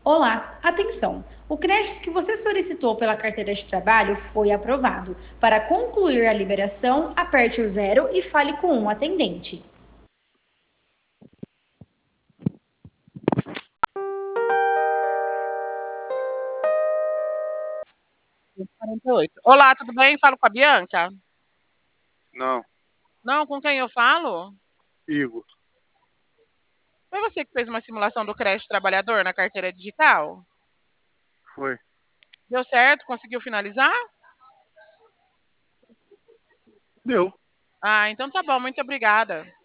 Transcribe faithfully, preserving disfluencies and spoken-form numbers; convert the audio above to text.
Olá, atenção! O crédito que você solicitou pela carteira de trabalho foi aprovado. Para concluir a liberação, aperte o zero e fale com um atendente. quarenta e oito. Olá, tudo bem? Falo com a Bianca? Não, Não, com quem eu falo? Igor, Foi você que fez uma simulação do crédito trabalhador na carteira digital? foi. Deu certo? Conseguiu finalizar? Deu. Ah, então tá bom, muito obrigada.